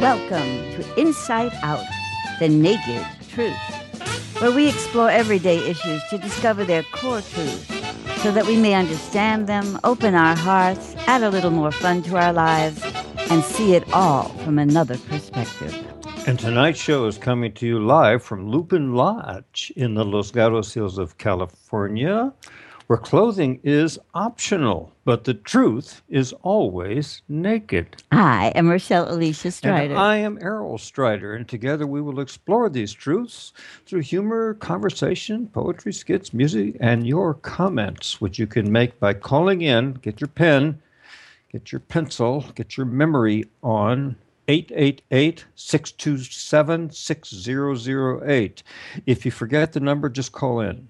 Welcome to Inside Out, the Naked Truth, where we explore everyday issues to discover their core truths so that we may understand them, open our hearts, add a little more fun to our lives, and see it all from another perspective. And tonight's show is coming to you live from Lupin Lodge in the Los Gatos Hills of California, where clothing is optional, but the truth is always naked. I am Rochelle Alicia Strider. And I am Errol Strider, and together we will explore these truths through humor, conversation, poetry, skits, music, and your comments, which you can make by calling in. Get your pen, get your pencil, get your memory on 888-627-6008. If you forget the number, just call in.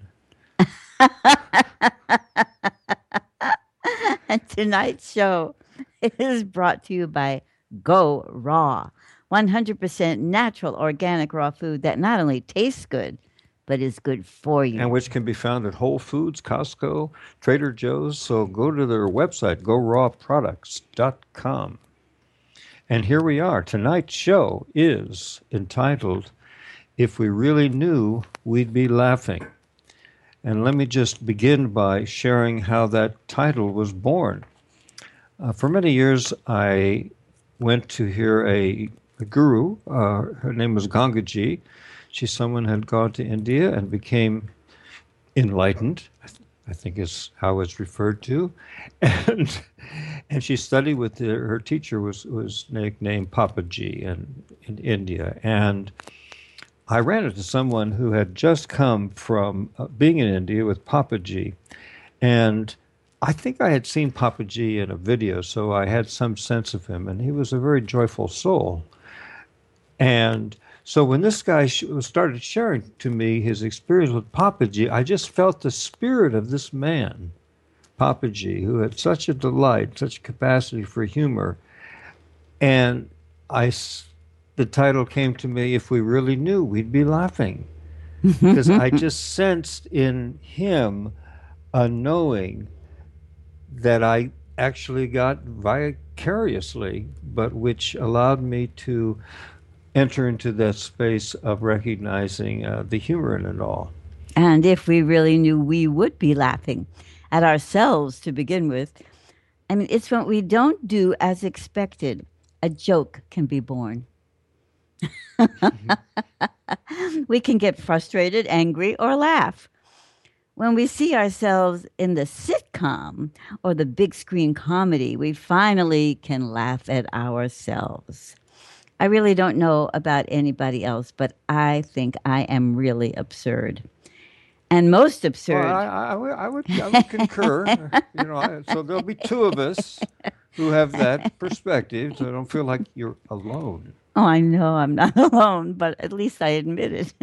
And tonight's show is brought to you by Go Raw, 100% natural organic raw food that not only tastes good, but is good for you. And which can be found at Whole Foods, Costco, Trader Joe's. So go to their website, gorawproducts.com. And here we are. Tonight's show is entitled, If We Really Knew, We'd Be Laughing. And let me just begin by sharing how that title was born. For many years, I went to hear a guru. Her name was Gangaji. She's someone who had gone to India and became enlightened, I think is how it's referred to. And she studied with her teacher was nicknamed Papaji in India. And I ran into someone who had just come from being in India with Papaji. And I think I had seen Papaji in a video, so I had some sense of him. And he was a very joyful soul. And so when this guy started sharing to me his experience with Papaji, I just felt the spirit of this man, Papaji, who had such a delight, such capacity for humor. And the title came to me, If We Really Knew, We'd Be Laughing. Because I just sensed in him a knowing that I actually got vicariously, but which allowed me to enter into that space of recognizing the humor in it all. And if we really knew, we would be laughing at ourselves to begin with. I mean, it's what we don't do as expected. A joke can be born. We can get frustrated, angry, or laugh. When we see ourselves in the sitcom or the big screen comedy, we finally can laugh at ourselves. I really don't know about anybody else, but I think I am really absurd. And most absurd. Well, I would concur. So there'll be two of us who have that perspective, so I don't feel like you're alone. Oh, I know I'm not alone, but at least I admit it.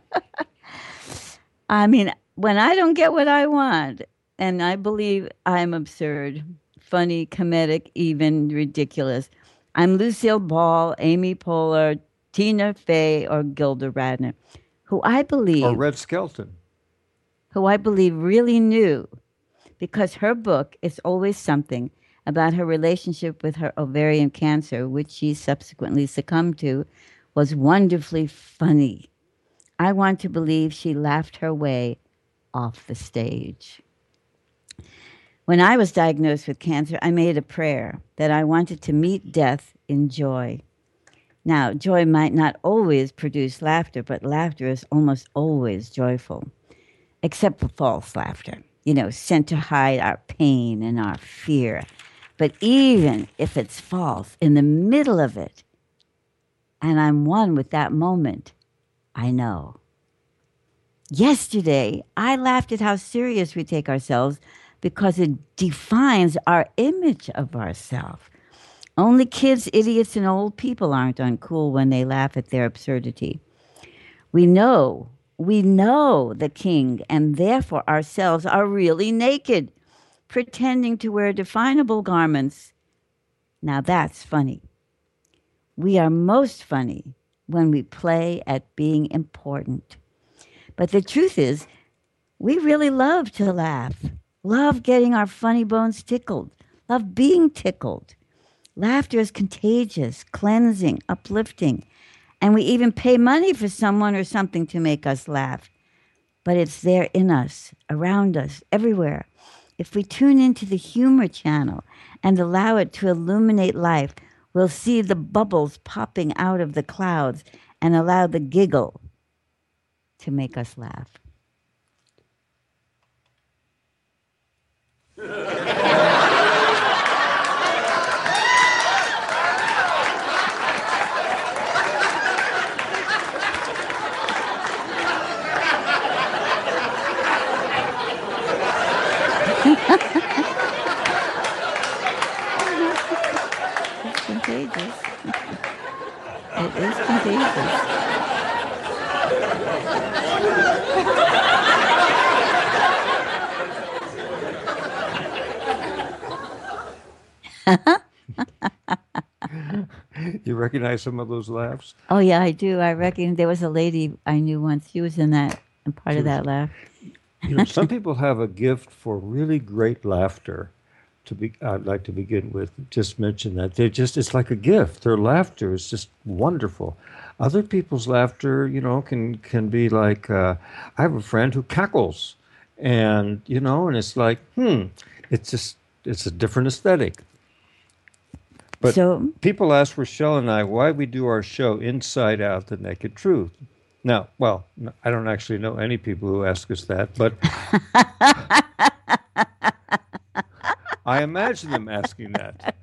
I mean, when I don't get what I want, and I believe I'm absurd, funny, comedic, even ridiculous, I'm Lucille Ball, Amy Poehler, Tina Fey, or Gilda Radner, who I believe... Or Red Skelton. Who I believe really knew, because her book is always something about her relationship with her ovarian cancer, which she subsequently succumbed to, was wonderfully funny. I want to believe she laughed her way off the stage. When I was diagnosed with cancer, I made a prayer that I wanted to meet death in joy. Now, joy might not always produce laughter, but laughter is almost always joyful, except for false laughter, sent to hide our pain and our fear. But even if it's false, in the middle of it, and I'm one with that moment, I know. Yesterday, I laughed at how serious we take ourselves because it defines our image of ourselves. Only kids, idiots, and old people aren't uncool when they laugh at their absurdity. We know the king and therefore ourselves are really naked, pretending to wear definable garments. Now that's funny. We are most funny when we play at being important. But the truth is, we really love to laugh, love getting our funny bones tickled, love being tickled. Laughter is contagious, cleansing, uplifting, and we even pay money for someone or something to make us laugh. But it's there in us, around us, everywhere. If we tune into the humor channel and allow it to illuminate life, we'll see the bubbles popping out of the clouds and allow the giggle to make us laugh. It's contagious. It is contagious. You recognize some of those laughs? Oh yeah, I do. I reckon there was a lady I knew once. She was in that and part She of was, that laugh. some people have a gift for really great laughter. I'd like to begin with just mention that it's like a gift. Their laughter is just wonderful. Other people's laughter, can be like I have a friend who cackles, and it's like it's a different aesthetic. But So people ask Rochelle and I why we do our show Inside Out, the Naked Truth. Now, well, I don't actually know any people who ask us that, but I imagine them asking that.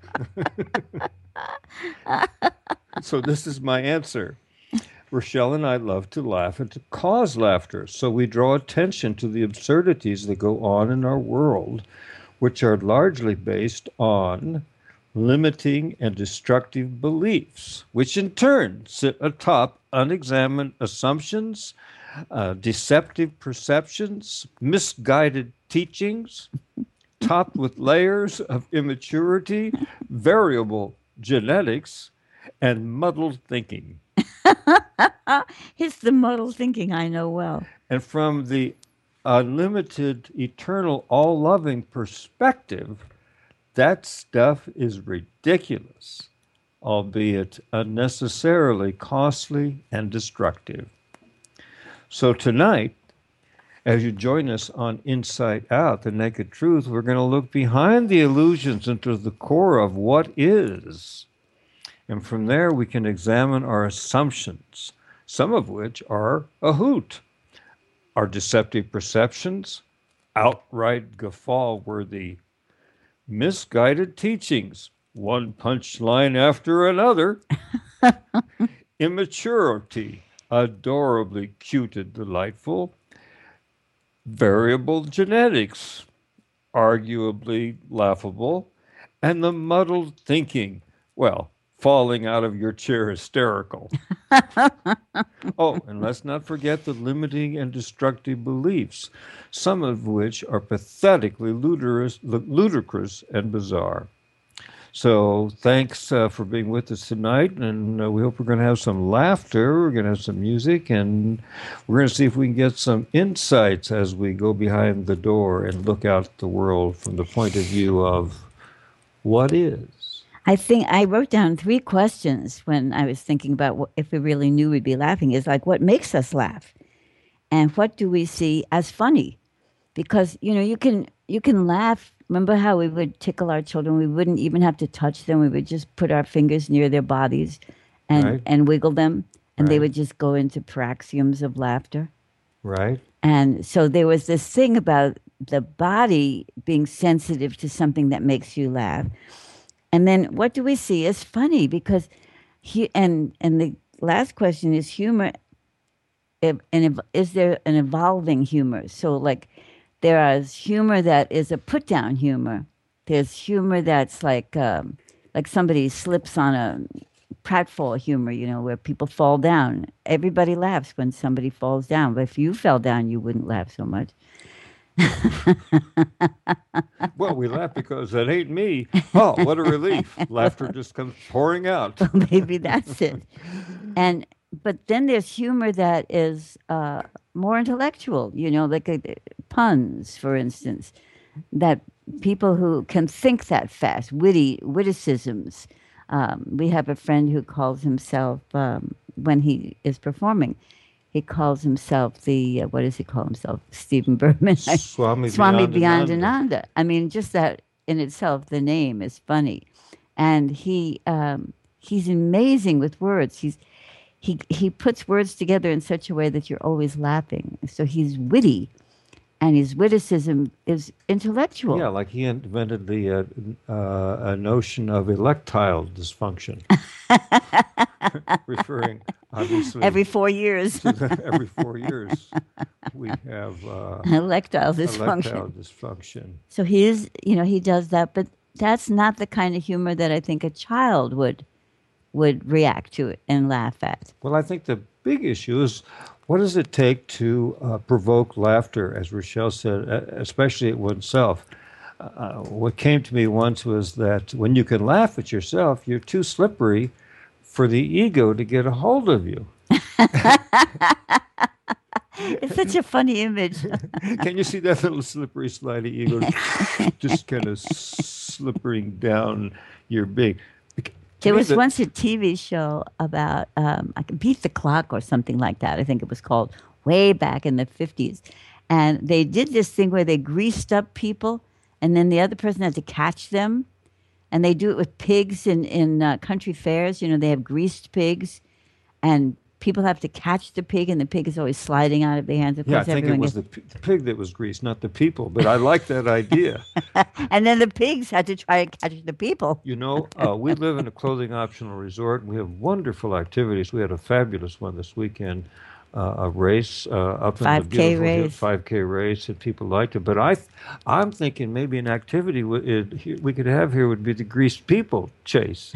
So this is my answer. Rochelle and I love to laugh and to cause laughter, so we draw attention to the absurdities that go on in our world, which are largely based on limiting and destructive beliefs, which in turn sit atop unexamined assumptions, deceptive perceptions, misguided teachings, topped with layers of immaturity, variable genetics, and muddled thinking. it's the muddled thinking I know well. And from the unlimited, eternal, all loving perspective, that stuff is ridiculous, albeit unnecessarily costly and destructive. So tonight, as you join us on Inside Out, the Naked Truth, we're going to look behind the illusions into the core of what is. And from there, we can examine our assumptions, some of which are a hoot. Our deceptive perceptions, outright guffaw-worthy, misguided teachings, one punchline after another, immaturity, adorably cute and delightful, variable genetics, arguably laughable, and the muddled thinking, well, falling out of your chair hysterical. Oh, and let's not forget the limiting and destructive beliefs, some of which are pathetically ludicrous and bizarre. So thanks for being with us tonight, and we hope we're going to have some laughter, we're going to have some music, and we're going to see if we can get some insights as we go behind the door and look out at the world from the point of view of what is. I think I wrote down 3 questions when I was thinking about if we really knew we'd be laughing. Is like, what makes us laugh, and what do we see as funny? Because you can laugh. Remember how we would tickle our children? We wouldn't even have to touch them. We would just put our fingers near their bodies and Right. and wiggle them, and they Right. would just go into paroxysms of laughter. Right? And so there was this thing about the body being sensitive to something that makes you laugh. And then what do we see as funny? Because and the last question is humor. Is there an evolving humor? So like there is humor that is a put down humor. There's humor that's like somebody slips on a pratfall humor, where people fall down. Everybody laughs when somebody falls down, but if you fell down, you wouldn't laugh so much. Well, we laugh because that ain't me. Oh, what a relief. Laughter just comes pouring out. Maybe that's it. And but then there's humor that is more intellectual, like puns, for instance, that people who can think that fast, witticisms, We have a friend who calls himself, when he is performing, he calls himself what does he call himself? Stephen Berman. Swami Swami Vyandananda. Vyandananda. I mean, just that in itself, the name is funny. And he's amazing with words. He puts words together in such a way that you're always laughing. So he's witty, and his witticism is Yeah, intellectual. like he invented the notion of electile dysfunction, referring obviously Every 4 years, to every 4 years we have electile electile dysfunction. dysfunction. So he does that, but that's not the kind of humor that I think a child would react to it and laugh at. Well, I think the big issue is what does it take to provoke laughter, as Rochelle said, especially at oneself. What came to me once was that when you can laugh at yourself, you're too slippery for the ego to get a hold of you. It's such a funny image. Can you see that little slippery, slidey ego just kind of slippering down your being? To There me, was once a TV show about I could Beat the Clock or something like that. I think it was called, way back in the 50s. And they did this thing where they greased up people, and then the other person had to catch them. And they do it with pigs in country fairs. They have greased pigs, and people have to catch the pig, and the pig is always sliding out of their hands. Of yeah, I course, think it everyone was gets. the pig that was greased, not the people. But I like that idea. And then the pigs had to try to catch the people. We live in a clothing optional resort, and we have wonderful activities. We had a fabulous one this weekend, a race up in the 5K beautiful race. 5K race, and people liked it. But I'm thinking maybe an activity we could have here would be the greased people chase.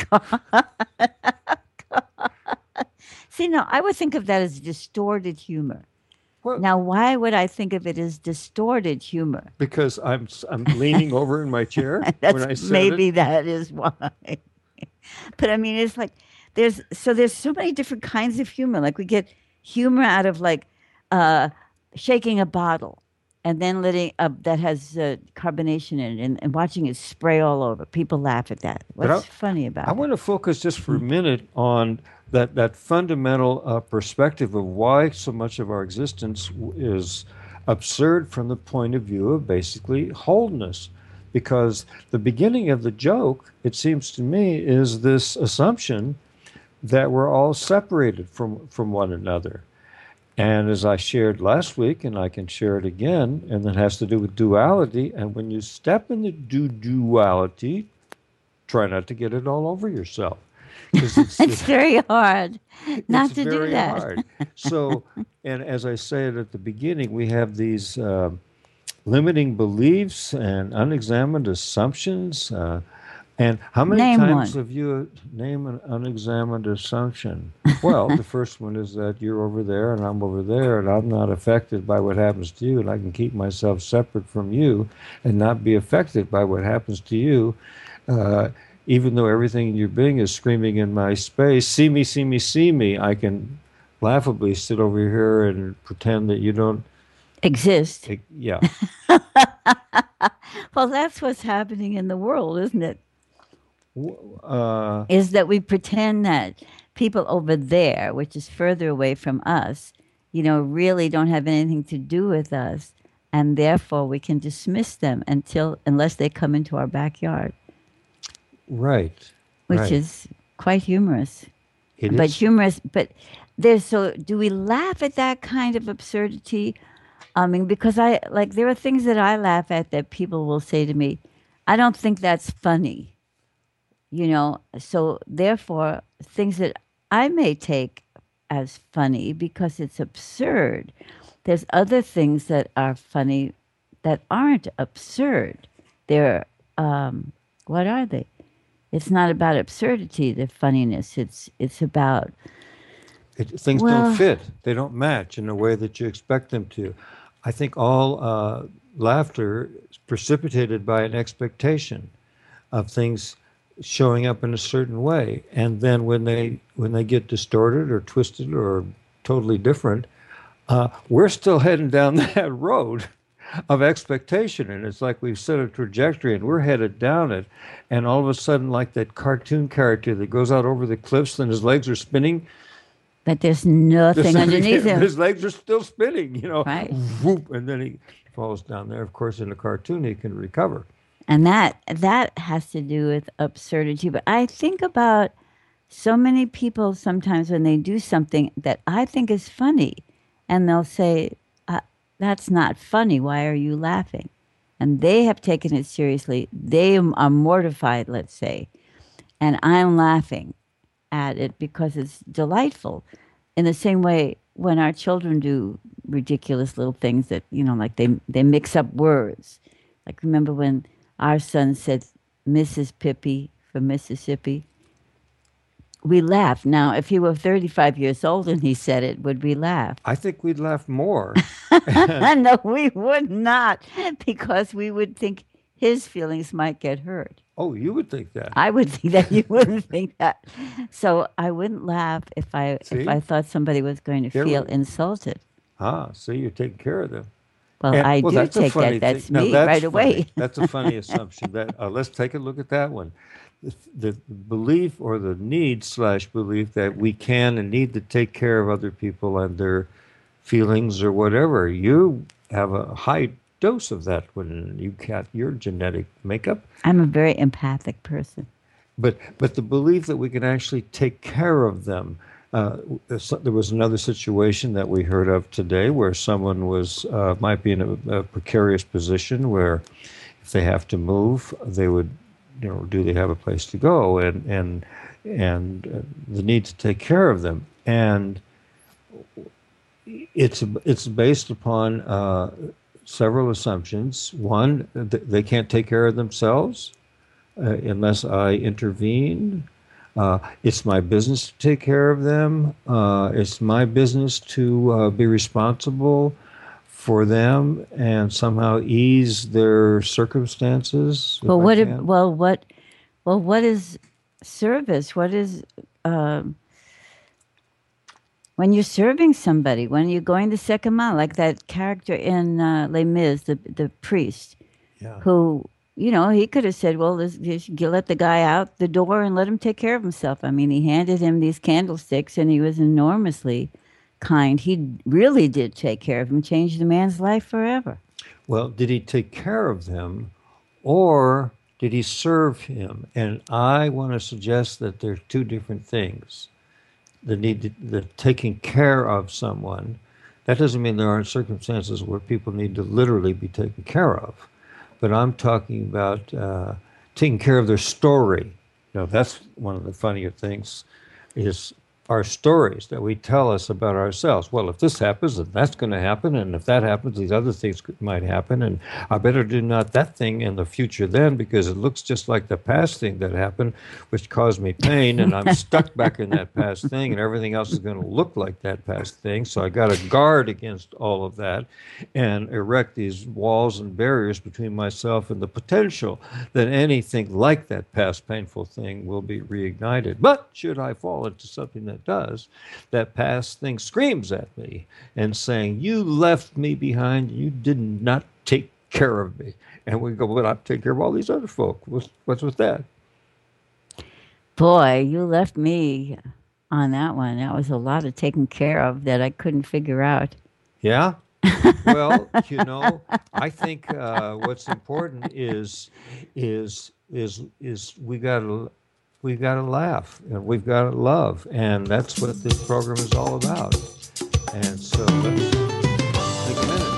See, no, I would think of that as distorted humor. Well, Now, why would I think of it as distorted humor? because I'm leaning over in my chair when That's I said it. maybe that is why. But I mean, it's like there's so many different kinds of humor. Like we get humor out of like uh, shaking a bottle and then letting that has carbonation in it, and watching it spray all over. People laugh at that. But What's funny I about it? want to focus just for a minute on that fundamental perspective of why so much of our existence is absurd from the point of view of basically wholeness. Because the beginning of the joke, it seems to me, is this assumption that we're all separated from one another. And as I shared last week, and I can share it again, and that has to do with duality. And when you step into duality, try not to get it all over yourself. Because It's very hard not it's to do very that. hard. So, and as I said at the beginning, we have these limiting beliefs and unexamined assumptions. And how many Name times one. have you named an unexamined assumption? Well, the first one is that you're over there and I'm over there, and I'm not affected by what happens to you, and I can keep myself separate from you and not be affected by what happens to you. Uh, Even though everything in your being is screaming in my space, see me, see me, see me, I can laughably sit over here and pretend that you don't. Exist. Yeah, Well, that's what's happening in the world, isn't it? uh, Is that we pretend that people over there, which is further away from us, really don't have anything to do with us, and therefore we can dismiss them unless they come into our backyard, right, which right. is quite humorous. It But is. humorous, but do we laugh at that kind of absurdity? I mean, because there are things that I laugh at that people will say to me, I don't think that's funny. So therefore things that I may take as funny because it's absurd, there's other things that are funny that aren't absurd. They're what are they? It's not about absurdity, the funniness. It's about, Things don't well, fit. They don't match in a way that you expect them to. I think all laughter is precipitated by an expectation of things showing up in a certain way, and then when they get distorted or twisted or totally different, we're still heading down that road. of expectation, and it's like we've set a trajectory and we're headed down it, and all of a sudden, like that cartoon character that goes out over the cliffs and his legs are spinning, But there's nothing underneath him. his legs are still spinning, Right. whoop, and then he falls down there. Of course, in the cartoon, he can recover. And that has to do with absurdity. But I think about so many people sometimes when they do something that I think is funny, and they'll say, "That's not funny. Why are you laughing?" And they have taken it seriously. They are mortified, let's say, and I'm laughing at it because it's delightful. In the same way, when our children do ridiculous little things that like they mix up words. Like remember when our son said Mrs. Pippi for Mississippi? We laughed. Now, if he were 35 years old and he said it, would we laugh? I think we'd laugh more. No, we would not, because we would think his feelings might get hurt. Oh, you would think that. I would think that. You wouldn't think that. So I wouldn't laugh if I thought somebody was going to feel insulted. So you're taking care of them. Well, I do take that. That's me right away. That's a funny assumption. Let's take a look at that one. The belief or the need/belief that we can and need to take care of other people and their feelings or whatever. You have a high dose of that when you got your genetic makeup. I'm a very empathic person. But the belief that we can actually take care of them. There was another situation that we heard of today where someone might be in a precarious position where if they have to move, they would, do they have a place to go, and the need to take care of them, and it's based upon several assumptions. One, they can't take care of themselves unless I intervene. It's my business to take care of them. It's my business to be responsible for them and somehow ease their circumstances. Well, what is service? What is when you're serving somebody? When you're going the second mile, like that character in Les Mis, the priest, who. He could have said, well, you let the guy out the door and let him take care of himself. I mean, he handed him these candlesticks and he was enormously kind. He really did take care of him, changed the man's life forever. Well, did he take care of them or did he serve him? And I want to suggest that there are two different things. The taking care of someone, that doesn't mean there aren't circumstances where people need to literally be taken care of. But I'm talking about taking care of their story. That's one of the funnier things is our stories that we tell us about ourselves. Well, if this happens, then that's going to happen. And if that happens, these other things might happen. And I better do not that thing in the future then because it looks just like the past thing that happened, which caused me pain. And I'm stuck back in that past thing and everything else is going to look like that past thing. So I got to guard against all of that and erect these walls and barriers between myself and the potential that anything like that past painful thing will be reignited. But should I fall into something that does, that past thing screams at me and saying, you left me behind, you did not take care of me. And we go, but I take care of all these other folk. What's with that? Boy, you left me on that one. That was a lot of taking care of that I couldn't figure out. Yeah? Well, I think what's important is we've got to laugh and we've got to love, and that's what this program is all about. And so let's take a minute.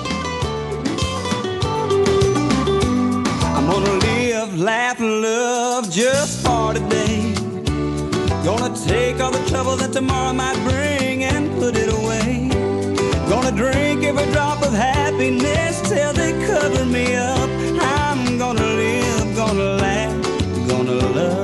I'm gonna live, laugh, and love just for today. Gonna take all the trouble that tomorrow might bring and put it away. Gonna drink every drop of happiness till they cover me up. I'm gonna live, gonna laugh, gonna love.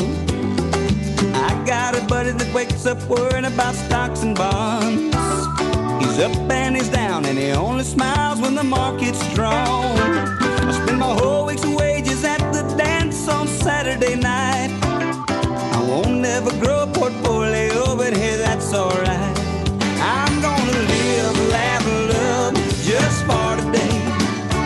Got a buddy that wakes up worrying about stocks and bonds. He's up and he's down and he only smiles when the market's strong. I spend my whole week's wages at the dance on Saturday night. I won't ever grow a portfolio, but hey, that's alright. I'm gonna live, laugh, and love just for today.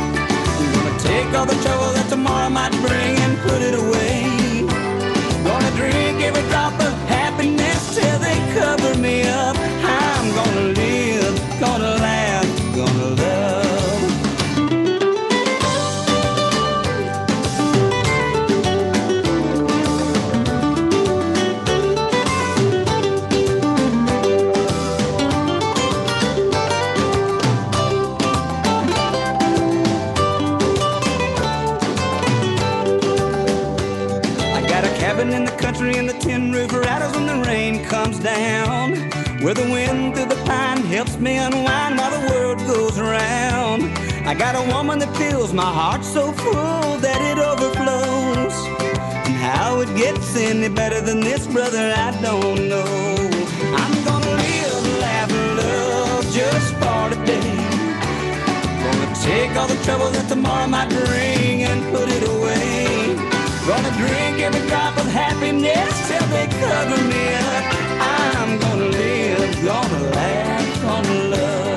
town, where the wind through the pine helps me unwind while the world goes around. I got a woman that fills my heart so full that it overflows. And how it gets any better than this, brother, I don't know. I'm gonna live, laugh, and love just for today. Gonna take all the trouble that tomorrow might bring and put it away. Gonna drink every drop of happiness till they cover me up. I'm gonna live, gonna laugh, gonna love.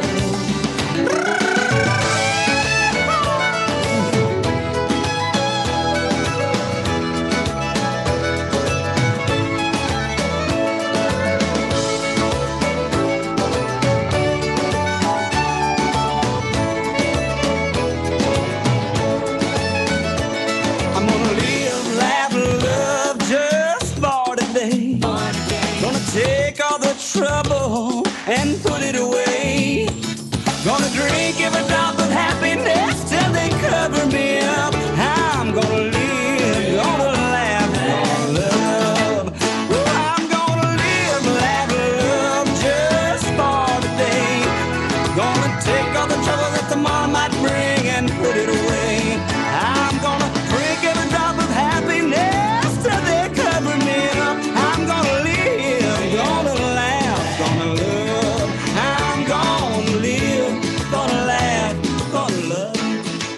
Trouble and put it away. Gonna drink every drop of happiness till they cover me up. I'm gonna live, gonna laugh, gonna love. Oh, I'm gonna live, laugh, love just for today. Gonna take all the trouble that tomorrow might bring and put it away. I'm gonna drink every drop of happiness till they cover me up. I'm gonna live, gonna laugh. Gonna love, I'm gonna live, gonna laugh, gonna love.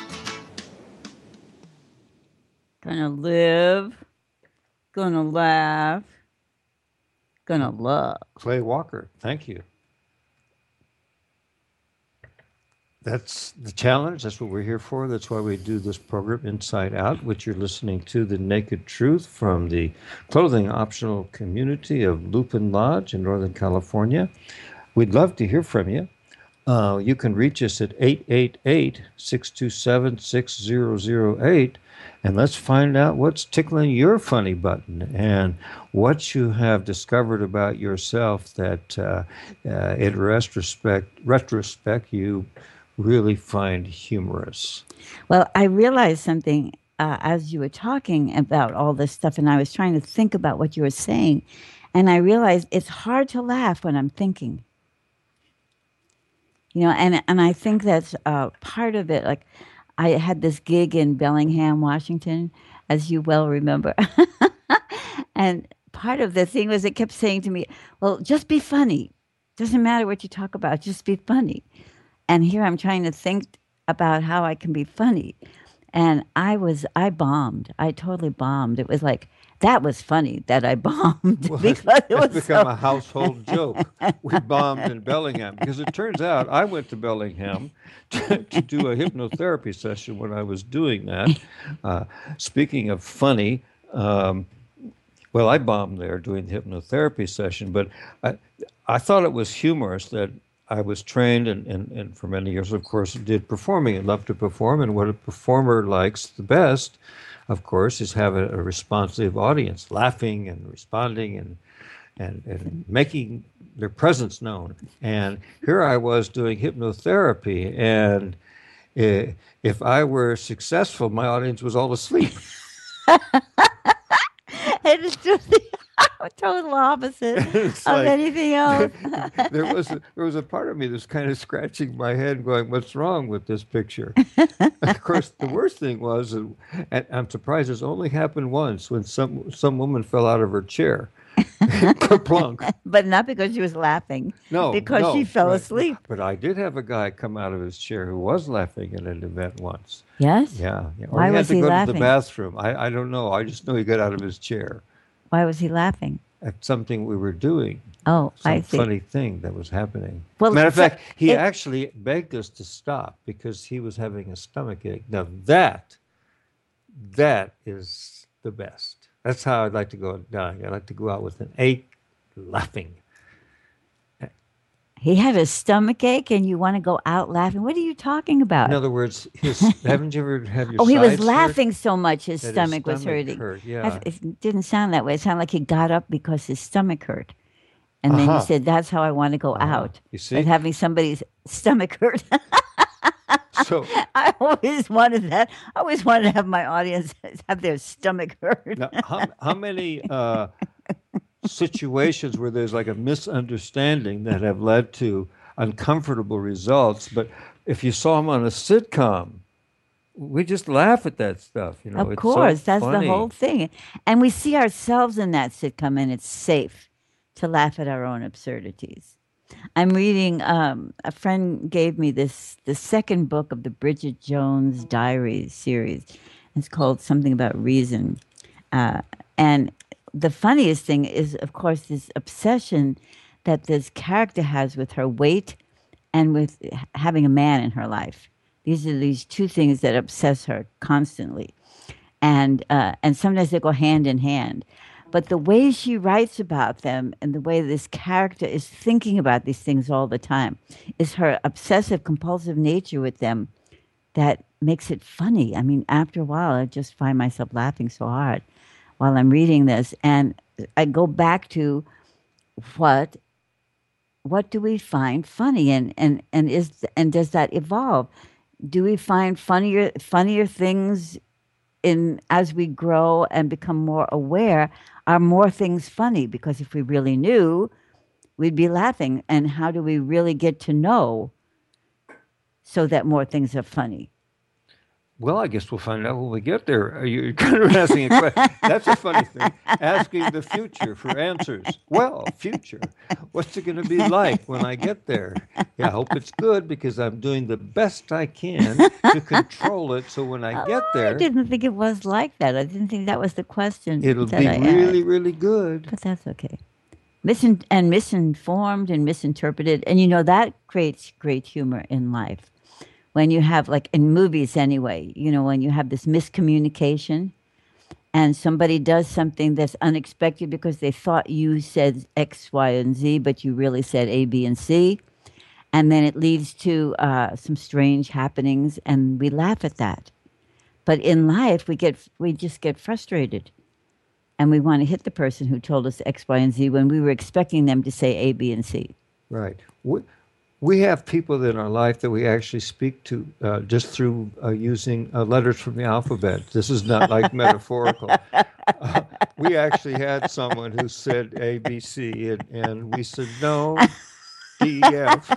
Gonna live, gonna laugh, gonna love. Clay Walker, thank you. That's the challenge. That's what we're here for. That's why we do this program, Inside Out, which you're listening to, The Naked Truth, from the clothing optional community of Lupin Lodge in Northern California. We'd love to hear from you. You can reach us at 888-627-6008, and let's find out what's tickling your funny button and what you have discovered about yourself that in retrospect you really find humorous. Well, I realized something as you were talking about all this stuff, and I was trying to think about what you were saying, and I realized it's hard to laugh when I'm thinking. You know, and I think that's part of it. Like, I had this gig in Bellingham, Washington, as you well remember, and part of the thing was it kept saying to me, "Well, just be funny. Doesn't matter what you talk about. Just be funny." And here I'm trying to think about how I can be funny. And I bombed. I totally bombed. It was like, that was funny that I bombed. Well, because it was become a household joke. We bombed in Bellingham. Because it turns out I went to Bellingham to do a hypnotherapy session when I was doing that. Speaking of funny, well, I bombed there doing the hypnotherapy session, but I thought it was humorous that I was trained and for many years, of course, did performing and loved to perform. And what a performer likes the best, of course, is have a responsive audience, laughing and responding and making their presence known. And here I was doing hypnotherapy, and if I were successful, my audience was all asleep. It is just the total opposite of like, anything else. there was a part of me that's kind of scratching my head going, what's wrong with this picture? Of course, the worst thing was, and I'm surprised this only happened once, when some woman fell out of her chair. Kerplunk. But not because she was laughing. No, because she fell right. asleep. But I did have a guy come out of his chair who was laughing at an event once. Yes? Yeah. Why Or was he had to go laughing? to the bathroom. I don't know. I just know he got out of his chair Why was he laughing? at something we were doing. Oh, Some I see. funny thing that was happening. Well, Matter of so fact, he it- actually begged us to stop because he was having a stomach ache. Now that is the best. That's how I'd like to go dying. I'd like to go out with an ache, laughing. He had a stomach ache and you want to go out laughing? What are you talking about? In other words, haven't you ever had your Oh, he was sides hurt? laughing so much his That his stomach was stomach hurting. hurt, yeah. It didn't sound that way. It sounded like he got up because his stomach hurt. And then he Uh-huh. said, that's how I want to go out. You see? But having somebody's stomach hurt. So I always wanted that. I always wanted to have my audience have their stomach hurt. now, how many situations where there's like a misunderstanding that have led to uncomfortable results. But if you saw them on a sitcom, we just laugh at that stuff. Of It's course, so that's the funny. whole thing. And we see ourselves in that sitcom, and it's safe to laugh at our own absurdities. I'm reading, a friend gave me the second book of the Bridget Jones Diaries series. It's called something about reason. And the funniest thing is, of course, this obsession that this character has with her weight and with having a man in her life. These are these two things that obsess her constantly, and sometimes they go hand in hand. But the way she writes about them and the way this character is thinking about these things all the time is her obsessive compulsive nature with them that makes it funny. I mean, after a while, I just find myself laughing so hard while I'm reading this, and I go back to what what do we find funny, and does that evolve? Do we find funnier things in as we grow and become more aware? Are more things funny? Because if we really knew, we'd be laughing. And how do we really get to know so that more things are funny? Well, I guess we'll find out when we get there. You're kind of asking a question. That's a funny thing. Asking the future for answers. Well, future. What's it going to be like when I get there? Yeah, I hope it's good because I'm doing the best I can to control it. So when I get I there, didn't think it was like that. I didn't think that was the question it'll that be I really, asked. really good. But that's okay. Misinformed and misinterpreted. And that creates great humor in life. When you have, like in movies anyway, when you have this miscommunication and somebody does something that's unexpected because they thought you said X, Y, and Z, but you really said A, B, and C. And then it leads to some strange happenings, and we laugh at that. But in life, we just get frustrated, and we want to hit the person who told us X, Y, and Z when we were expecting them to say A, B, and C. Right. We have people in our life that we actually speak to just through using letters from the alphabet. This is not like metaphorical. We actually had someone who said A, B, C, and we said, no, D, E, F.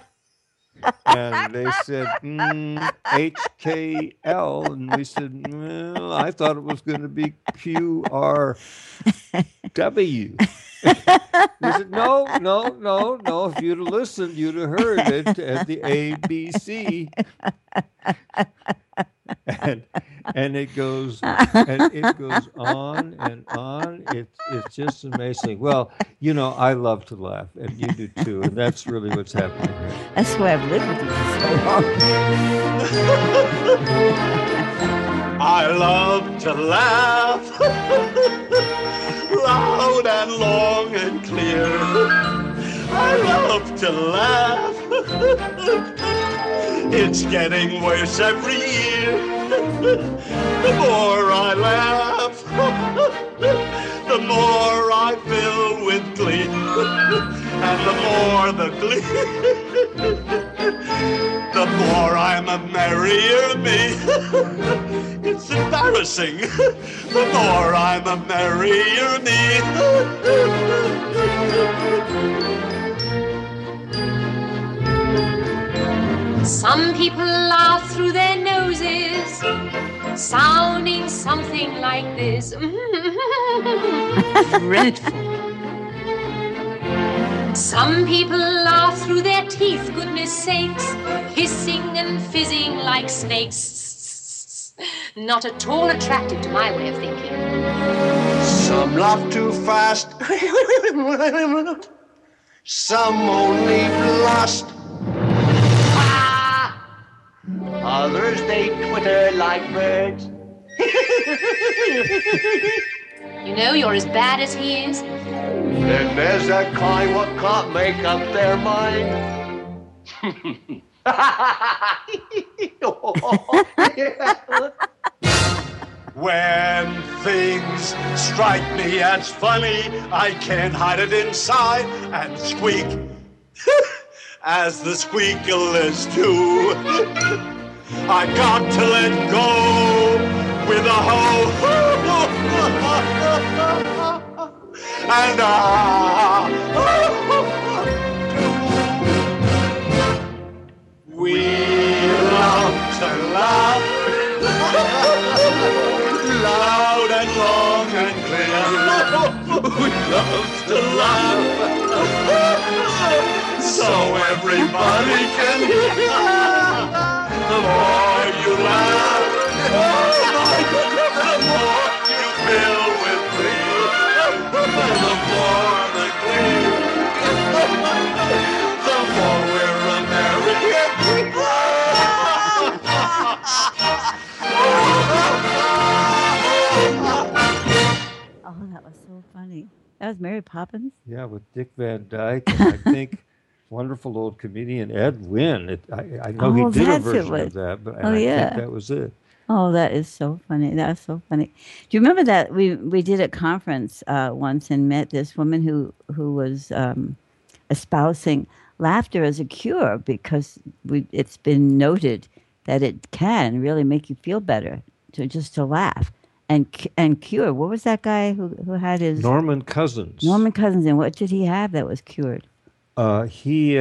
And they said, H, K, L. And we said, well, I thought it was going to be Q, R, W. They said, no. If you'd have listened, you'd have heard it as the A, B, C. And it goes on and on. It's just amazing. Well, I love to laugh, and you do too, and that's really what's happening here. That's why I've lived with you for so long. I love to laugh loud and long and clear. I love to laugh. It's getting worse every year. The more I laugh, the more I fill with glee. And the more the glee, the more I'm a merrier me. It's embarrassing. The more I'm a merrier me. Some people laugh through their noses, sounding something like this. Dreadful. Some people laugh through their teeth, goodness sakes, hissing and fizzing like snakes. Not at all attractive to my way of thinking. Some laugh too fast. Some only blush. Others, they twitter like birds. You're as bad as he is. Then there's that kind what can't make up their mind. When things strike me as funny, I can't hide it inside and squeak as the squeakers do. I got to let go with a ho. and we love to laugh, loud and long and clear. We love to laugh, so everybody can hear. The more you laugh, the more you fill with glee. The more the glee, the more we're American. Oh, that was so funny. That was Mary Poppins. Yeah, with Dick Van Dyke, and I think wonderful old comedian Ed Wynn. I know Oh, he did a that's it version was. of that, but Oh, I yeah. think that was it. Oh, that is so funny. That was so funny. Do you remember that we did a conference once and met this woman who was espousing laughter as a cure because it's been noted that it can really make you feel better to laugh and cure. What was that guy who had his Norman Cousins. Norman Cousins, and what did he have that was cured? He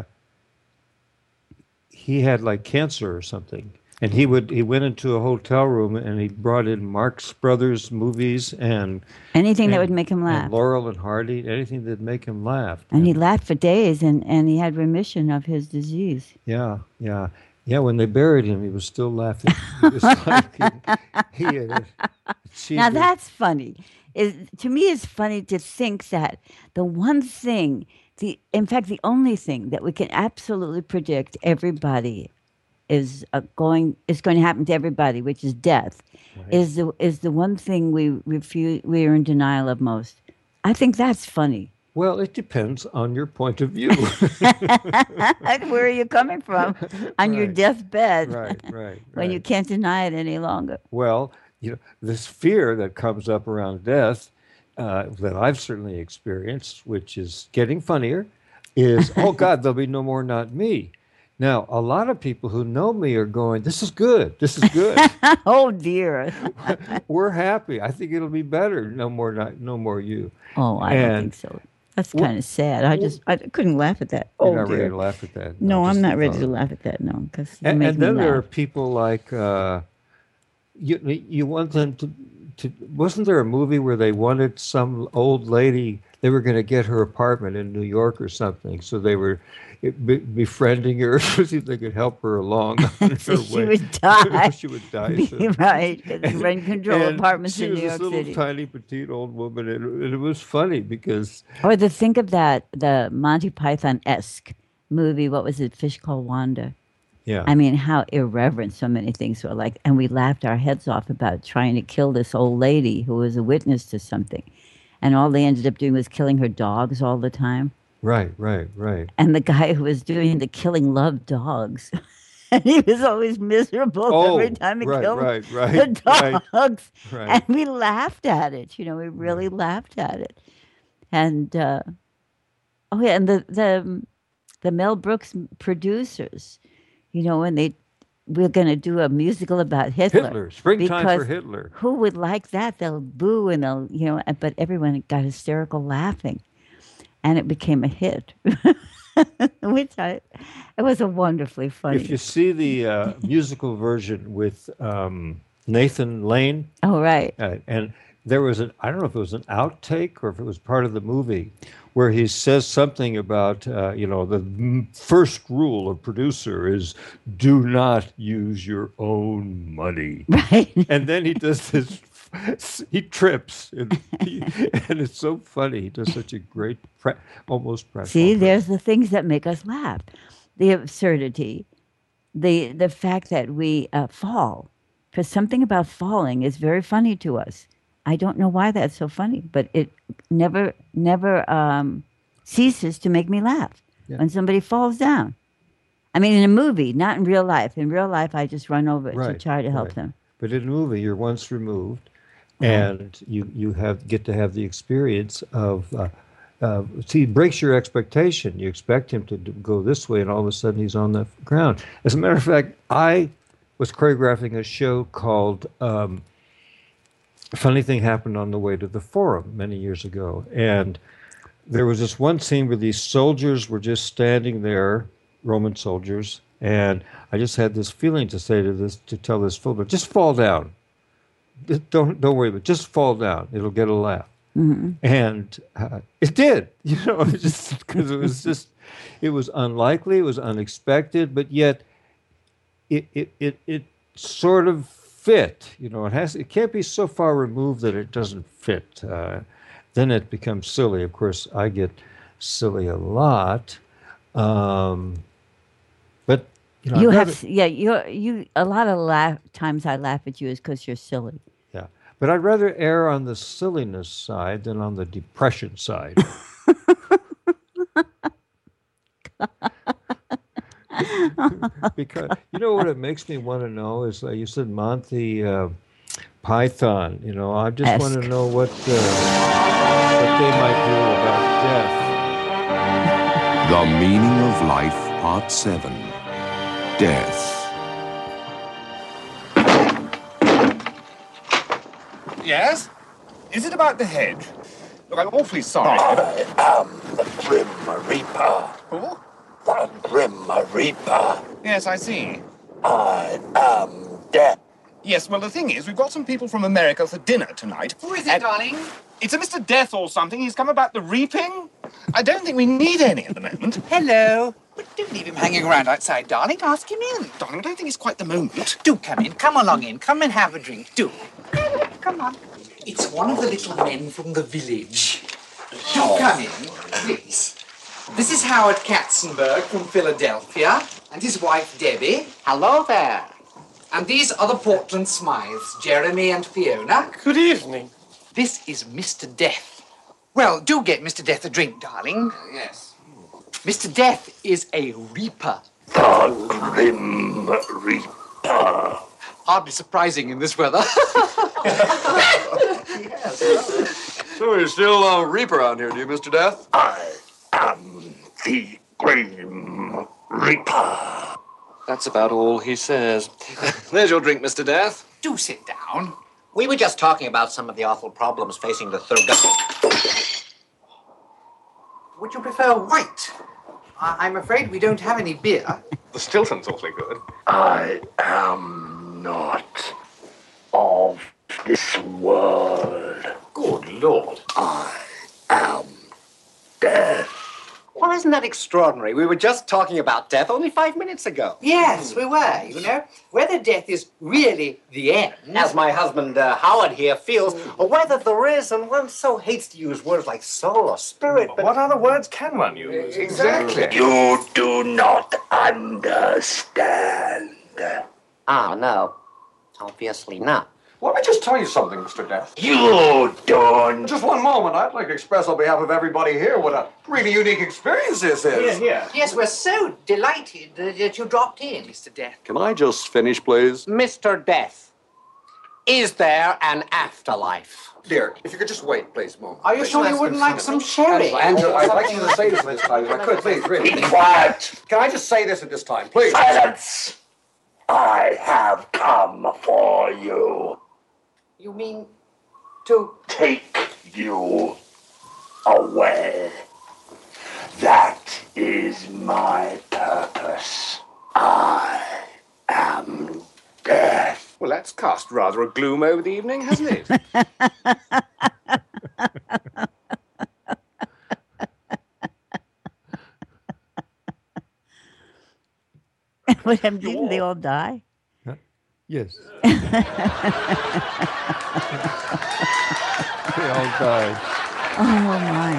had like cancer or something, and he went into a hotel room and he brought in Marx Brothers movies and Anything that would make him and laugh. Laurel and Hardy, anything that'd make him laugh. And he laughed for days, and he had remission of his disease. Yeah. When they buried him, he was still laughing. It was like he had achieved Now it. that's funny. To me, it's funny to think that the one thing, in fact, the only thing that we can absolutely predict everybody is going to happen to everybody, which is death, is the one thing we are in denial of most. I think that's funny. Well, it depends on your point of view. Where are you coming from on your Right. deathbed? Right. When you can't deny it any longer. Well, this fear that comes up around death that I've certainly experienced, which is getting funnier, is, oh God, there'll be no more not me. Now, a lot of people who know me are going, this is good. This is good. Oh dear. We're happy. I think it'll be better. No more you. Oh, I don't And- think so. That's kind of sad. I couldn't laugh at that. You're Oh not ready dear. to laugh at that. No, I'm just not the ready thought to of it. laugh at that. No, because you And, make and me then there are laugh. people like you want them to. Wasn't there a movie where they wanted some old lady? They were going to get her apartment in New York or something, so they were befriending her to see if they could help her along on her So she way. would die. She would die. so- Right, because rent control and apartments she in was New this York little City. tiny petite old woman, and it was funny because Or to think of the Monty Python-esque movie, what was it, Fish Called Wanda? yeah, I mean, how irreverent so many things were like. And we laughed our heads off about trying to kill this old lady who was a witness to something. And all they ended up doing was killing her dogs all the time. right. And the guy who was doing the killing loved dogs. And he was always miserable Oh, every time he killed right, the dogs. right. And we laughed at it. We really laughed at it. And, and the Mel Brooks producers, when we're going to do a musical about Hitler, Springtime for because Hitler. Who would like that? They'll boo and but everyone got hysterical laughing. And it became a hit, it was a wonderfully funny. If you see the musical version with Nathan Lane, Oh, right. and there was I don't know if it was an outtake or if it was part of the movie, where he says something about, the first rule of producer is do not use your own money. Right. And then he does this, he trips, and it's so funny. He does such a great, almost press. See, there's the things that make us laugh. The absurdity, the fact that we fall. Because something about falling is very funny to us. I don't know why that's so funny, but it never ceases to make me laugh when somebody falls down. I mean, in a movie, not in real life. In real life, I just run over to try to help them. But in a movie, you're once removed, and you get to have the experience of. See, it breaks your expectation. You expect him to go this way, and all of a sudden he's on the ground. As a matter of fact, I was choreographing a show called a funny thing happened on the way to the Forum many years ago. And there was this one scene where these soldiers were just standing there, Roman soldiers, and I just had this feeling to say to tell this Fulber, just fall down. Don't worry about it. Just fall down. It'll get a laugh. And it did, just because it was unlikely, it was unexpected, but yet it sort of fit. It can't be so far removed that it doesn't fit. Then it becomes silly. Of course, I get silly a lot, but you a lot of times I laugh at you is because you're silly. Yeah, but I'd rather err on the silliness side than on the depression side. Because what it makes me want to know is, you said Monty Python. I just want to know what they might do about death. The Meaning of Life, Part 7. Death. Yes? Is it about the hedge? Look, I'm awfully sorry. I am the Grim Reaper. Who? The Grim Reaper. Yes, I see. I am death. Yes, well, the thing is, we've got some people from America for dinner tonight. Who is it, darling? It's a Mr. Death or something. He's come about the reaping. I don't think we need any at the moment. Hello. But don't leave him hanging around outside, darling. Ask him in. Darling, I don't think it's quite the moment. Do come in. Come along in. Come and have a drink. Do. Come on. It's one of the little men from the village. Do come in, please. This is Howard Katzenberg from Philadelphia, and his wife, Debbie. Hello there. And these are the Portland Smythes, Jeremy and Fiona. Good evening. This is Mr. Death. Well, do get Mr. Death a drink, darling. Yes. Mr. Death is a reaper. The Grim Reaper. Hardly surprising in this weather. So you're still a reaper out here, do you, Mr. Death? I am the Grim Reaper. That's about all he says. There's your drink, Mr. Death. Do sit down. We were just talking about some of the awful problems facing the third... Would you prefer white? I'm afraid we don't have any beer. The Stilton's awfully good. I am not of this world. Good Lord. I am death. Well, isn't that extraordinary? We were just talking about death only 5 minutes ago. Yes, we were, Whether death is really the end... As my husband Howard here feels, or whether there is, and one so hates to use words like soul or spirit, but... What other words can one use? Exactly. You do not understand. Ah, no. Obviously not. Let me just tell you something, Mr. Death. You don't. Just one moment. I'd like to express on behalf of everybody here what a really unique experience this is. Yeah. Yes, we're so delighted that you dropped in, Mr. Death. Can I just finish, please? Mr. Death, is there an afterlife? Dear, if you could just wait, please, a moment. Are you sure you wouldn't like some sherry? Angela, I'd like you to say this this time, if I could, please, really. Be quiet. Can I just say this at this time, please? Silence. I have come for you. You mean to... Take you away. That is my purpose. I am death. Well, that's cast rather a gloom over the evening, hasn't it? What happened? Didn't they all die? Yes. They all died. Oh, my.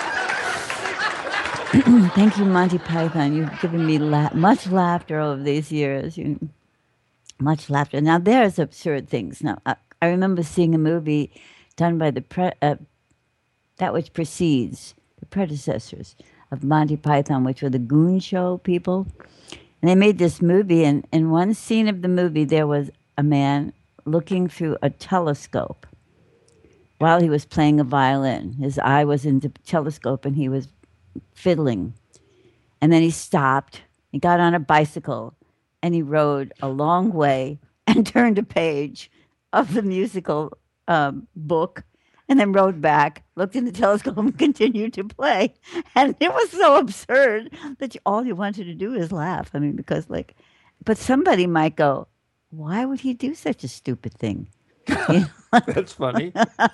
Thank you, Monty Python. You've given me much laughter over these years. Much laughter. Now, there's absurd things. Now, I remember seeing a movie done by that which precedes the predecessors of Monty Python, which were the Goon Show people. And they made this movie, and in one scene of the movie, there was a man looking through a telescope while he was playing a violin. His eye was in the telescope, and he was fiddling. And then he stopped, he got on a bicycle, and he rode a long way and turned a page of the musical book, and then rode back, looked in the telescope, and continued to play. And it was so absurd that all you wanted to do is laugh. I mean, because but somebody might go, why would he do such a stupid thing? You know? That's funny.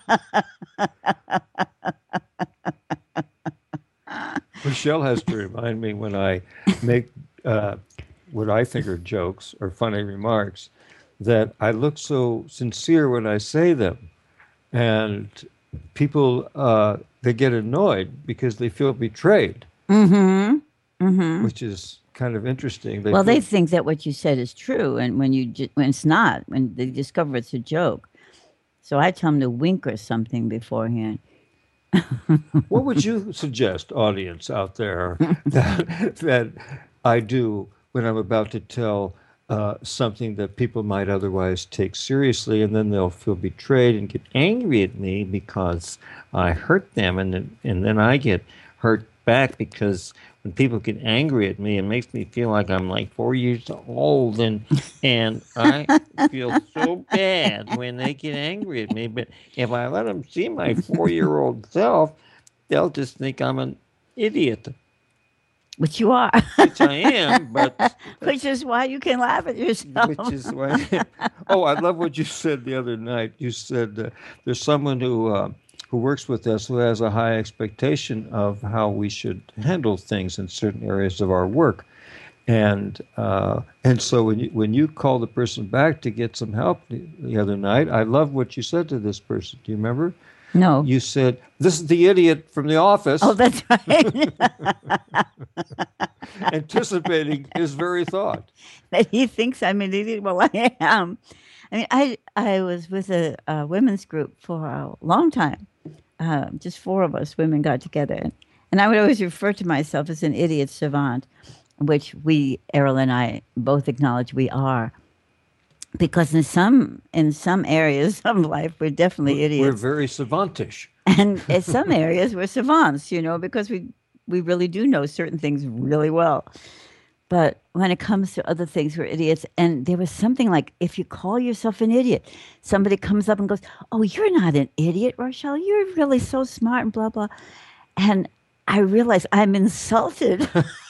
Michelle has to remind me when I make what I think are jokes or funny remarks that I look so sincere when I say them. And people, they get annoyed because they feel betrayed, which is kind of interesting. They think that what you said is true, and when it's not, when they discover it's a joke. So I tell them to wink or something beforehand. What would you suggest, audience out there, that I do when I'm about to tell something that people might otherwise take seriously, and then they'll feel betrayed and get angry at me because I hurt them, and then I get hurt back because when people get angry at me, it makes me feel like I'm like 4 years old, and I feel so bad when they get angry at me. But if I let them see my 4-year-old self, they'll just think I'm an idiot. Which you are. Which I am, but... Which is why you can laugh at yourself. Which is why... Oh, I love what you said the other night. You said there's someone who works with us who has a high expectation of how we should handle things in certain areas of our work. And so when you call the person back to get some help the other night, I love what you said to this person. Do you remember? No. You said, "This is the idiot from the office." Oh, that's right. Anticipating his very thought. That he thinks I'm an idiot. Well, I am. I mean, I was with a women's group for a long time. Just 4 of us women got together. And I would always refer to myself as an idiot savant, which Errol and I both acknowledge we are. Because in some areas of life, we're definitely idiots. We're very savantish. And in some areas, we're savants, because we really do know certain things really well. But when it comes to other things, we're idiots. And there was something like, if you call yourself an idiot, somebody comes up and goes, "Oh, you're not an idiot, Rochelle. You're really so smart," and blah, blah. And I realize I'm insulted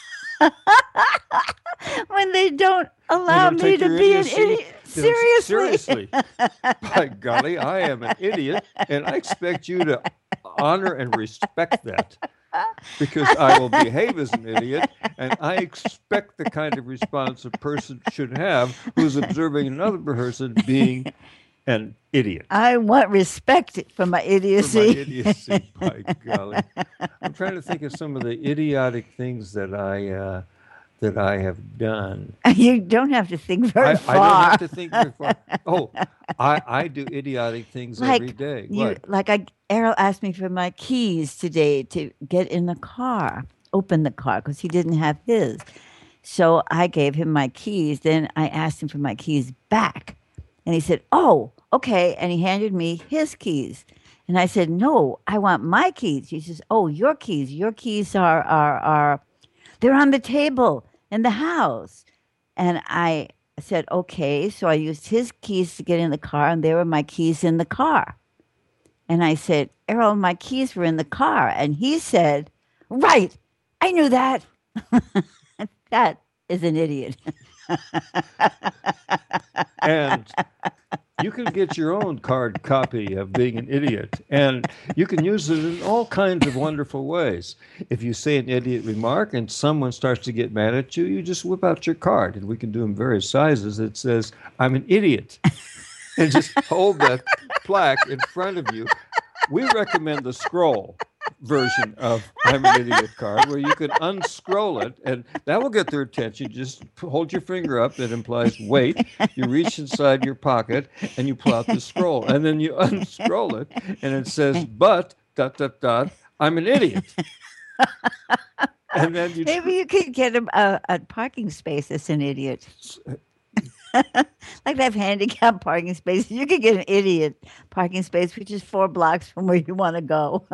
when they don't allow me to be an idiot. Seriously. By golly, I am an idiot, and I expect you to honor and respect that. Because I will behave as an idiot, and I expect the kind of response a person should have who's observing another person being an idiot. I want respect for my idiocy. By golly. I'm trying to think of some of the idiotic things that I have done. You don't have to think very far. I don't have to think very far. Oh, I do idiotic things every day. Errol asked me for my keys today to get in the car, open the car, because he didn't have his. So I gave him my keys. Then I asked him for my keys back. And he said, "Oh, okay." And he handed me his keys. And I said, "No, I want my keys." He says, "Oh, your keys. Your keys are they're on the table in the house." And I said, "Okay." So I used his keys to get in the car, and there were my keys in the car. And I said, "Errol, my keys were in the car." And he said, "Right, I knew that." That is an idiot. And you can get your own card copy of being an idiot, and you can use it in all kinds of wonderful ways. If you say an idiot remark and someone starts to get mad at you, you just whip out your card, and we can do them various sizes. It says, "I'm an idiot." And just hold that plaque in front of you. We recommend the scroll version of "I'm an Idiot" card, where you can unscroll it, and that will get their attention. Just hold your finger up. That implies wait. You reach inside your pocket, and you pull out the scroll. And then you unscroll it, and it says, "But, ... I'm an idiot." And then maybe you could get a parking space that's an idiot. Like they have handicapped parking spaces. You could get an idiot parking space, which is 4 blocks from where you want to go.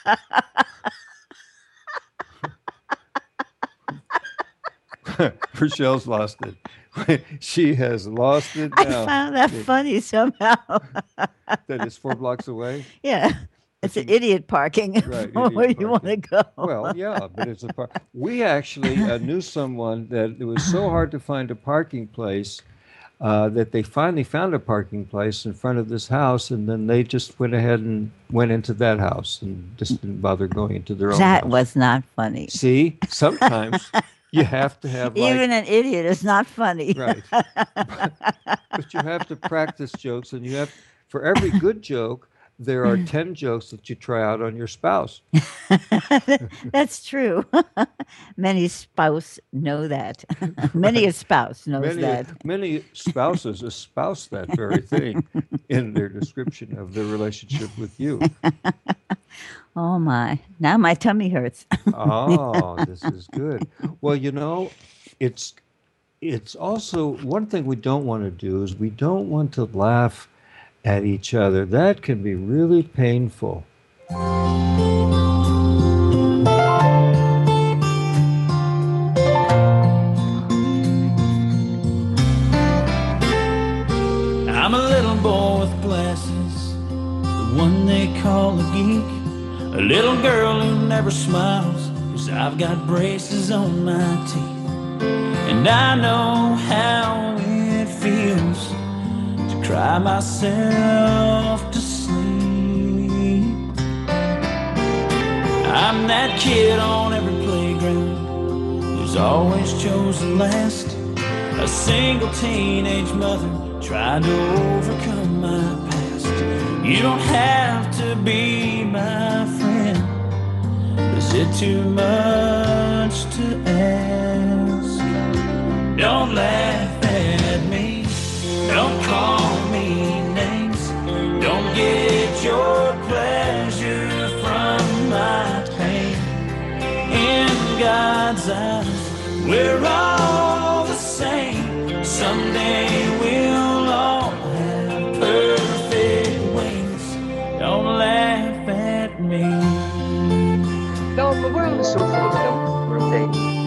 Rochelle's lost it. She has lost it now. I found that funny somehow. That is 4 blocks away? Yeah. It's an idiot parking. Right, Where idiot you want to go. Well, yeah, but it's a park. We actually knew someone that it was so hard to find a parking place that they finally found a parking place in front of this house, and then they just went ahead and went into that house and just didn't bother going into their own That house. was not funny. See, sometimes you have to have Even an idiot is not funny. Right. But you have to practice jokes, and you have, for every good joke, there are 10 jokes that you try out on your spouse. That's true. Many spouse know that. Many a spouse knows that. Many spouses espouse that very thing in their description of their relationship with you. Oh my! Now my tummy hurts. Oh, this is good. Well, you know, it's also one thing we don't want to do is we don't want to laugh at each other. That can be really painful. I'm a little boy with glasses, the one they call a geek, a little girl who never smiles, 'cause I've got braces on my teeth, and I know how it feels to cry myself to sleep. I'm that kid on every playground who's always chosen last, a single teenage mother trying to overcome my past. You don't have to be my friend, is it too much to ask? Don't laugh at me, don't call me names, don't get your pleasure from my pain. In God's eyes, we're all the same. Someday we'll all have perfect wings. Don't laugh at me. No, the world is so full of them, birthday.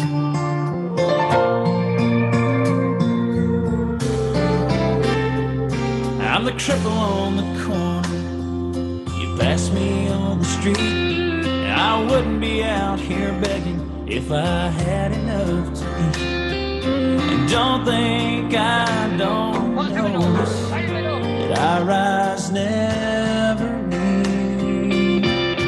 I'm the cripple on the corner. You pass me on the street, and I wouldn't be out here begging if I had enough to eat. And don't think I don't notice that our eyes never meet.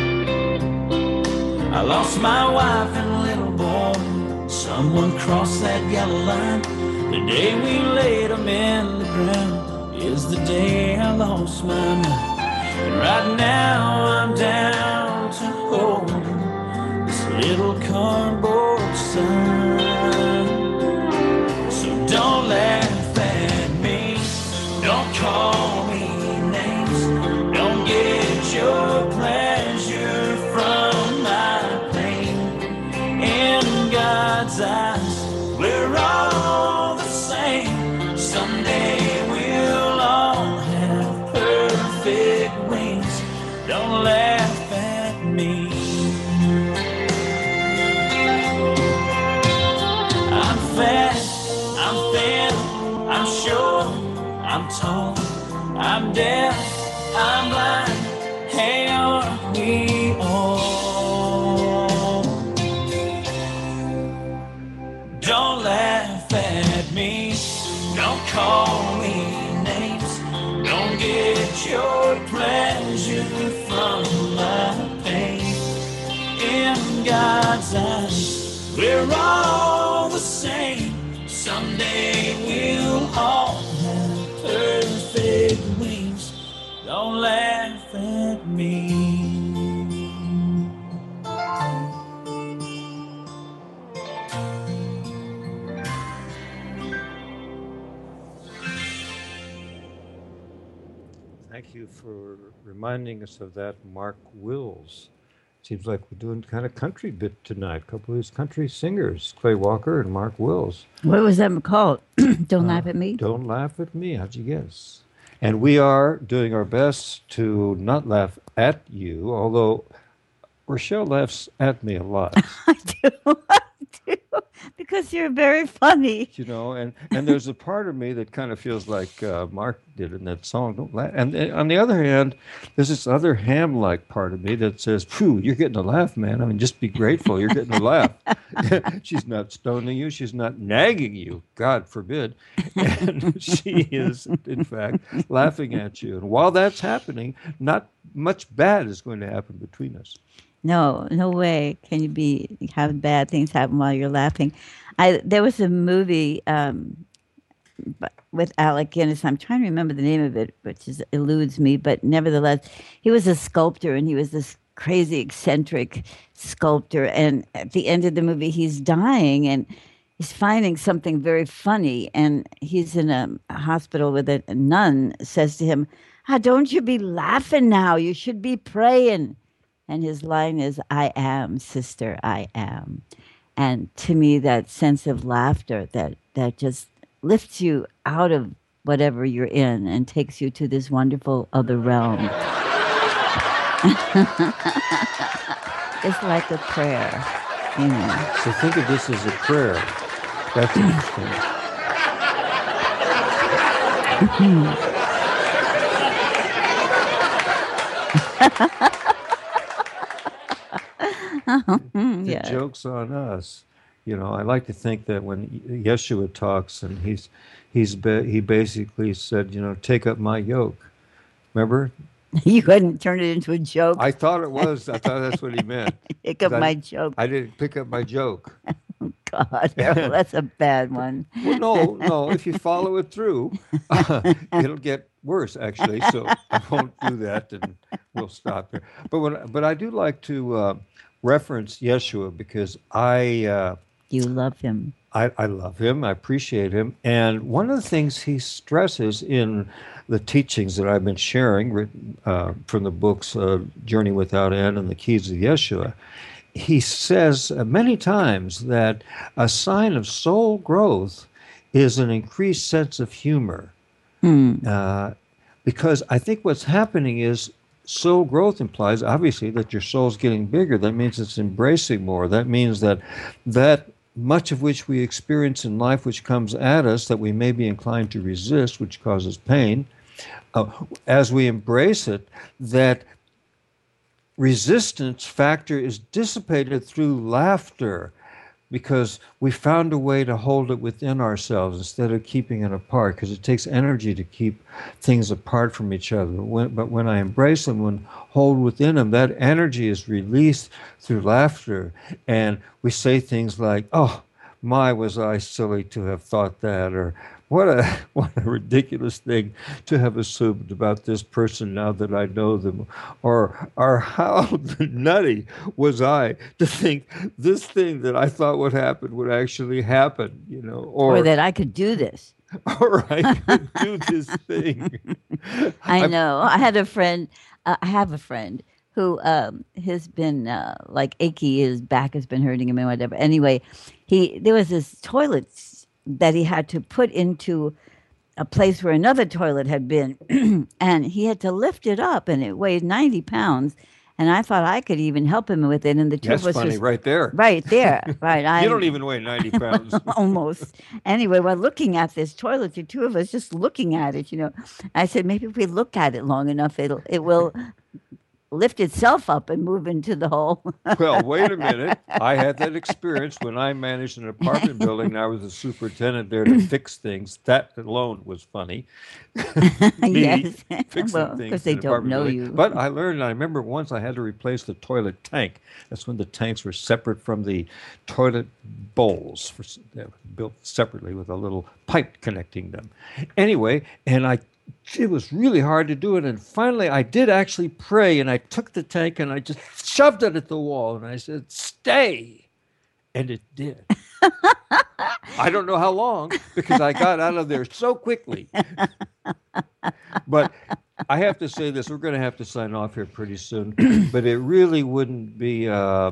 I lost my wife and little boy. Someone crossed that yellow line. The day we laid them in the ground is the day I lost my mind. And right now I'm down to hold this little cardboard sign. So don't laugh at me, don't call me names, don't get your pleasure from my pain. In God's eyes, we're all the same. Someday we'll all have perfect wings. Don't laugh at me. I'm fat, I'm thin, I'm short, I'm tall, I'm deaf, I'm blind. Hey, aren't we all? Don't laugh at me, don't call me names, don't get your pleasure from my pain. In God's eyes, we're all the same. Someday we'll all have perfect wings. Don't laugh at me. Thank you for reminding us of that, Mark Wills. Seems like we're doing kind of country bit tonight. A couple of these country singers, Clay Walker and Mark Wills. What was that called? Don't laugh at me? Don't laugh at me. How'd you guess? And we are doing our best to not laugh at you, although Rochelle laughs at me a lot. I do. Because because you're very funny. You know, and there's a part of me that kind of feels like Mark did in that song. Don't laugh. And on the other hand, there's this other Ham-like part of me that says, "Phew, you're getting a laugh, man. I mean, just be grateful you're getting a laugh." She's not stoning you. She's not nagging you. God forbid. And she is, in fact, laughing at you. And while that's happening, not much bad is going to happen between us. No, no way can you have bad things happen while you're laughing. There was a movie with Alec Guinness. I'm trying to remember the name of it, which eludes me. But nevertheless, he was a sculptor, and he was this crazy, eccentric sculptor. And at the end of the movie, he's dying, and he's finding something very funny. And he's in a hospital with a nun says to him, "Don't you be laughing now. You should be praying." And his line is, "I am, sister, I am." And to me, that sense of laughter that just lifts you out of whatever you're in and takes you to this wonderful other realm. It's like a prayer, you know. So think of this as a prayer. That's interesting. The joke's on us. You know, I like to think that when Yeshua talks, and he basically said, you know, take up my yoke. Remember? You couldn't turn it into a joke. I thought it was. I thought that's what he meant. Pick up my joke. I didn't pick up my joke. Oh, God, Harold, that's a bad one. Well, no. If you follow it through, it'll get worse, actually. So I won't do that, and we'll stop here. But I do like to reference Yeshua because you love him. I love him. I appreciate him. And one of the things he stresses in the teachings that I've been sharing from the books Journey Without End and The Keys of Yeshua, he says many times that a sign of soul growth is an increased sense of humor. Because I think what's happening is soul growth implies, obviously, that your soul's getting bigger. That means it's embracing more. That means that much of which we experience in life, which comes at us, that we may be inclined to resist, which causes pain, as we embrace it, that resistance factor is dissipated through laughter, because we found a way to hold it within ourselves instead of keeping it apart, because it takes energy to keep things apart from each other. But when I embrace them and hold within them, that energy is released through laughter. And we say things like, "Oh, my, was I silly to have thought that," or what a ridiculous thing to have assumed about this person now that I know them, or how nutty was I to think this thing that I thought would happen would actually happen, you know, or that I could do this. Or I could do this thing. I know. I had a friend. I have a friend who has been like achy. His back has been hurting him and whatever. Anyway, there was this toilet that he had to put into a place where another toilet had been, and he had to lift it up, and it weighed 90 pounds. And I thought I could even help him with it. And the two That's of us funny, right there. Right there. Right. You don't even weigh 90 pounds. Almost. Anyway, we're looking at this toilet, the two of us just looking at it, you know. I said, maybe if we look at it long enough, it will lift itself up and move into the hole. Well, wait a minute. I had that experience when I managed an apartment building, and I was the superintendent there to fix things. That alone was funny. Yes. Fixing things because they in an don't apartment know building. you. But I remember once I had to replace the toilet tank. That's when the tanks were separate from the toilet bowls. They were built separately with a little pipe connecting them. Anyway, it was really hard to do it. And finally, I did actually pray, and I took the tank and I just shoved it at the wall. And I said, "Stay." And it did. I don't know how long, because I got out of there so quickly. But I have to say this. We're going to have to sign off here pretty soon. But it really wouldn't be the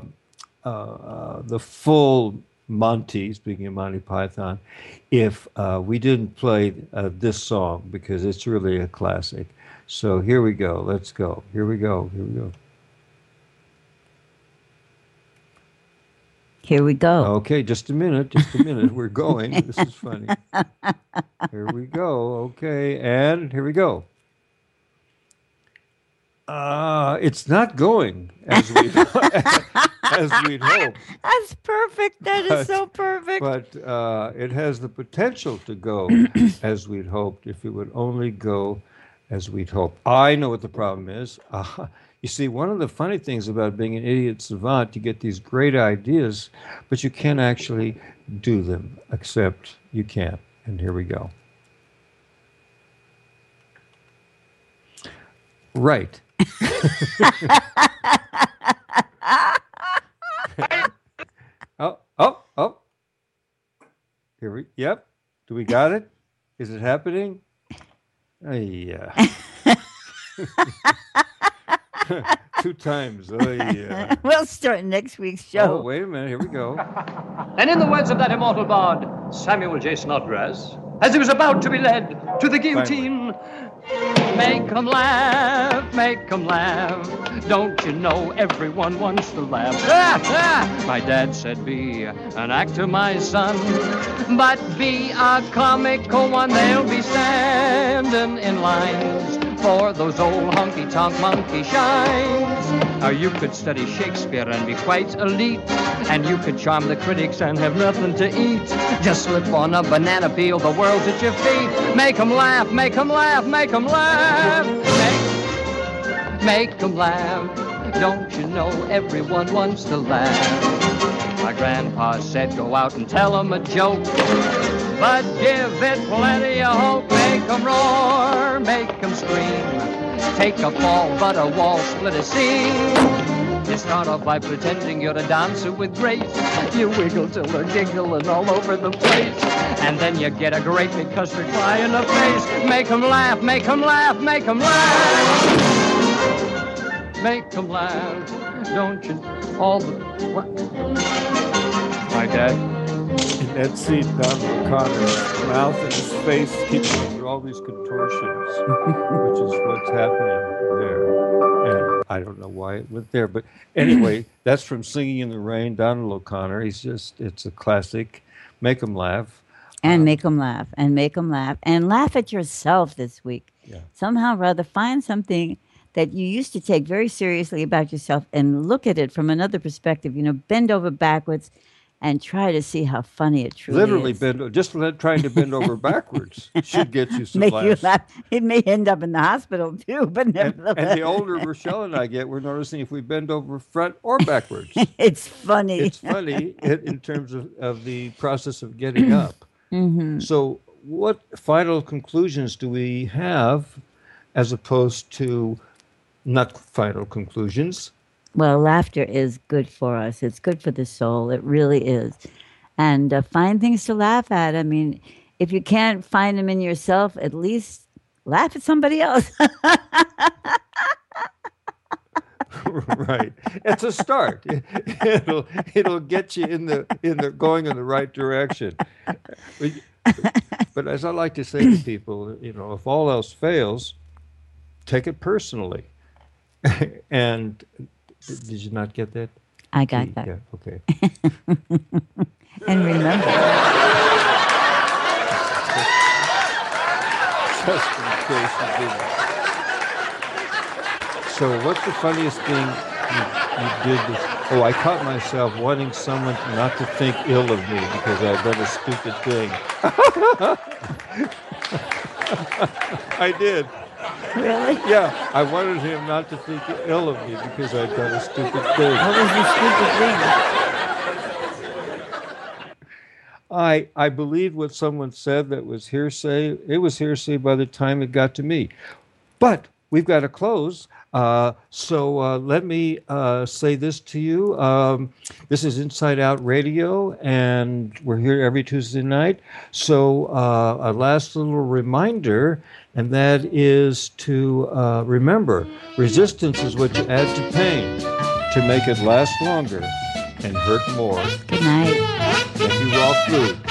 full Monty, speaking of Monty Python, if we didn't play this song, because it's really a classic. So here we go. Let's go. Here we go. Here we go. Okay, just a minute. We're going. This is funny. Here we go. Okay, and here we go. It's not going as we'd hoped. That's perfect. That is so perfect. But it has the potential to go as we'd hoped if it would only go as we'd hoped. I know what the problem is. You see, one of the funny things about being an idiot savant, you get these great ideas, but you can't actually do them, except you can't. And here we go. Right. Oh. Yep. Do we got it? Is it happening? Yeah. 2 times. Yeah. We'll start next week's show. Oh, wait a minute. Here we go. And in the words of that immortal bard, Samuel J. Snodgrass, as he was about to be led to the guillotine, make 'em laugh, make 'em laugh. Don't you know everyone wants to laugh? My dad said, be an actor, my son, but be a comical one. They'll be standing in lines for those old honky-tonk monkey shines. Or you could study Shakespeare and be quite elite, and you could charm the critics and have nothing to eat. Just slip on a banana peel, the world's at your feet. Make 'em laugh, make 'em laugh, make 'em laugh. Make 'em laugh. Don't you know everyone wants to laugh? My grandpa said go out and tell 'em a joke, but give it plenty of hope. Make 'em roar, make 'em scream. Take a fall, but a wall split a seam. You start off by pretending you're a dancer with grace. You wiggle till they're giggling all over the place. And then you get a great big custard pie in the face. Make 'em laugh, make 'em laugh, make 'em laugh. Make 'em laugh. Don't you all the... What? My dad. In that scene, Donald O'Connor's mouth and his face keep going through all these contortions, which is what's happening there. And I don't know why it went there, but anyway, that's from Singing in the Rain, Donald O'Connor. It's a classic. Make 'em laugh. And make 'em laugh, and make 'em laugh. And laugh at yourself this week. Yeah. Somehow rather find something that you used to take very seriously about yourself and look at it from another perspective. Bend over backwards and try to see how funny it truly Literally is. trying to bend over backwards should get you some Make laughs. you laugh. It may end up in the hospital too, but nevertheless. And the older Rochelle and I get, we're noticing if we bend over front or backwards. It's funny. It's funny in terms of the process of getting up. Mm-hmm. So what final conclusions do we have as opposed to not final conclusions? Well, laughter is good for us. It's good for the soul. It really is. And find things to laugh at. I mean, if you can't find them in yourself, at least laugh at somebody else. Right. It's a start. It'll get you in the going in the right direction. But as I like to say to people, if all else fails, take it personally. And did you not get that? I got that. Yeah, okay. And remember. Just in case you didn't. So what's the funniest thing you did? I caught myself wanting someone not to think ill of me because I've done a stupid thing. I did. Really? Yeah, I wanted him not to think ill of me because I'd done a stupid thing. What was the stupid thing? I believed what someone said that was hearsay. It was hearsay by the time it got to me. But we've got to close. So let me say this to you. This is Inside Out Radio, and we're here every Tuesday night. So a last little reminder, and that is to remember, resistance is what you add to pain to make it last longer and hurt more. Good night. And you raw food.